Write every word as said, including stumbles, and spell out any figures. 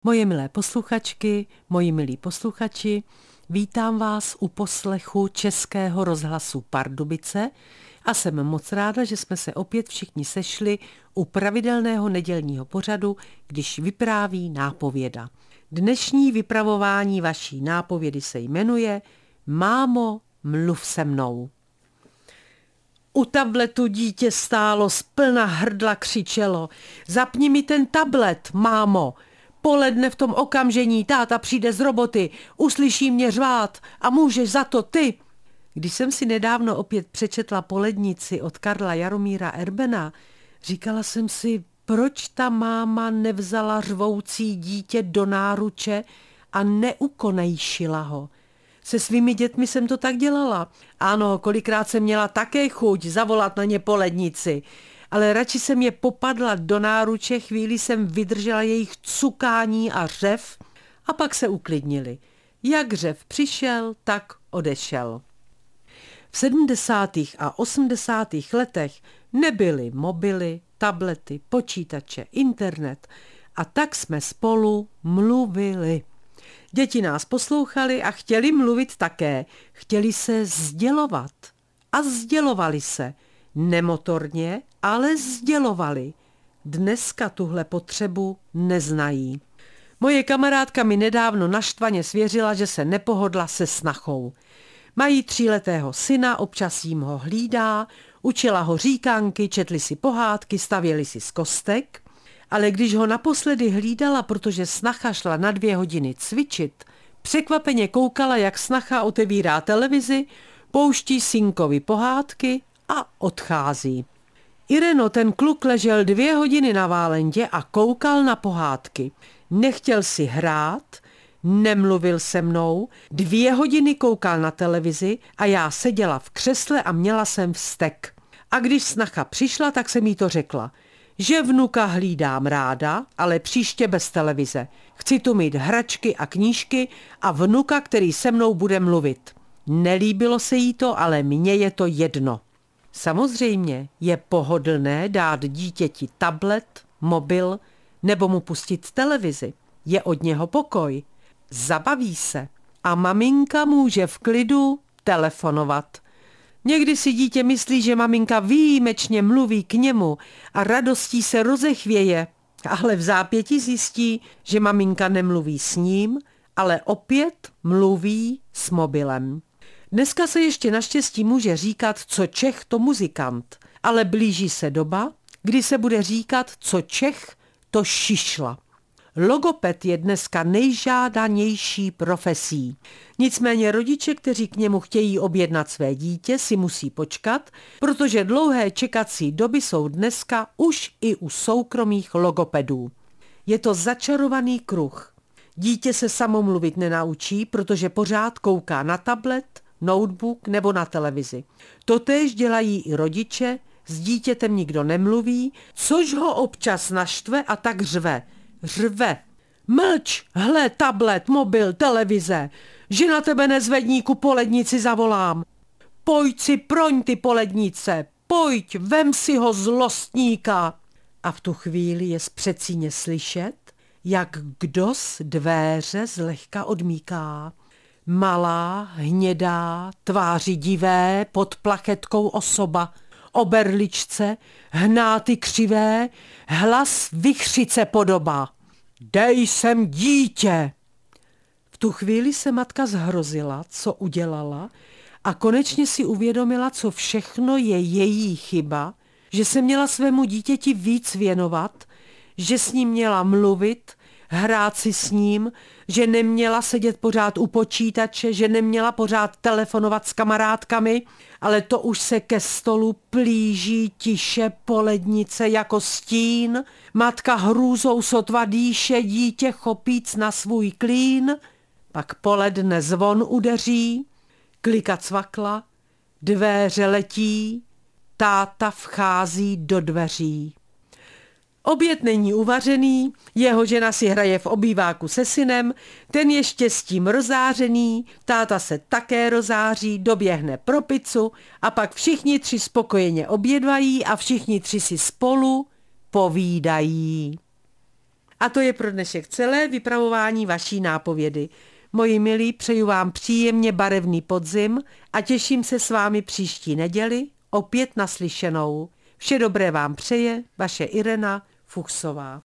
Moje milé posluchačky, moji milí posluchači, vítám vás u poslechu Českého rozhlasu Pardubice a jsem moc ráda, že jsme se opět všichni sešli u pravidelného nedělního pořadu, když vypráví nápověda. Dnešní vypravování vaší nápovědy se jmenuje Mámo, mluv se mnou. U tabletu dítě stálo, splna hrdla křičelo: Zapni mi ten tablet, mámo! Poledne v tom okamžení táta přijde z roboty, uslyší mě řvát a můžeš za to ty. Když jsem si nedávno opět přečetla Polednici od Karla Jaromíra Erbena, říkala jsem si, proč ta máma nevzala řvoucí dítě do náruče a neukonejšila ho. Se svými dětmi jsem to tak dělala. Ano, kolikrát jsem měla také chuť zavolat na ně Polednici, ale radši jsem je popadla do náruče, chvíli jsem vydržela jejich cukání a řev a pak se uklidnili. Jak řev přišel, tak odešel. V sedmdesátých a osmdesátých letech nebyly mobily, tablety, počítače, internet a tak jsme spolu mluvili. Děti nás poslouchali a chtěli mluvit také, chtěli se sdělovat a sdělovali se. Nemotorně, ale sdělovali. Dneska tuhle potřebu neznají. Moje kamarádka mi nedávno naštvaně svěřila, že se nepohodla se snachou. Mají tříletého syna, občas jim ho hlídá, učila ho říkánky, četli si pohádky, stavěli si z kostek, ale když ho naposledy hlídala, protože snacha šla na dvě hodiny cvičit, překvapeně koukala, jak snacha otevírá televizi, pouští synkovi pohádky a odchází. Ireno, ten kluk ležel dvě hodiny na válentě a koukal na pohádky. Nechtěl si hrát, nemluvil se mnou, dvě hodiny koukal na televizi a já seděla v křesle a měla jsem vztek. A když snacha přišla, tak jsem jí to řekla, že vnuka hlídám ráda, ale příště bez televize. Chci tu mít hračky a knížky a vnuka, který se mnou bude mluvit. Nelíbilo se jí to, ale mně je to jedno. Samozřejmě je pohodlné dát dítěti tablet, mobil nebo mu pustit televizi. Je od něho pokoj. Zabaví se a maminka může v klidu telefonovat. Někdy si dítě myslí, že maminka výjimečně mluví k němu a radostí se rozechvěje, ale v zápětí zjistí, že maminka nemluví s ním, ale opět mluví s mobilem. Dneska se ještě naštěstí může říkat, co Čech, to muzikant, ale blíží se doba, kdy se bude říkat, co Čech, to šišla. Logoped je dneska nejžádanější profesí. Nicméně rodiče, kteří k němu chtějí objednat své dítě, si musí počkat, protože dlouhé čekací doby jsou dneska už i u soukromých logopedů. Je to začarovaný kruh. Dítě se samo mluvit nenaučí, protože pořád kouká na tablet, notebook nebo na televizi. Totéž dělají i rodiče, s dítětem nikdo nemluví, což ho občas naštve a tak řve. Řve. Mlč, hle, tablet, mobil, televize. Že na tebe nezvední, ku Polednici zavolám. Pojď si proň ty Polednice, pojď, vem si ho zlostníka. A v tu chvíli je z předsíně slyšet, jak kdos dvéře zlehka odmíká. Malá, hnědá, tváři divé, pod plachetkou osoba, o berličce, hnáty křivé, hlas vichřice podoba. Dej sem dítě! V tu chvíli se matka zhrozila, co udělala, a konečně si uvědomila, co všechno je její chyba, že se měla svému dítěti víc věnovat, že s ním měla mluvit, hrát si s ním, že neměla sedět pořád u počítače, že neměla pořád telefonovat s kamarádkami, ale to už se ke stolu plíží tiše Polednice jako stín, matka hrůzou sotva dýše, dítě chopíc na svůj klín, pak poledne zvon udeří, klika cvakla, dvéře letí, táta vchází do dveří. Oběd není uvařený, jeho žena si hraje v obýváku se synem, ten je štěstím rozářený, táta se také rozáří, doběhne pro pizzu a pak všichni tři spokojeně obědvají a všichni tři si spolu povídají. A to je pro dnešek celé vypravování vaší nápovědy. Moji milí, přeju vám příjemně barevný podzim a těším se s vámi příští neděli opět naslyšenou. Vše dobré vám přeje vaše Irena Fuchsová.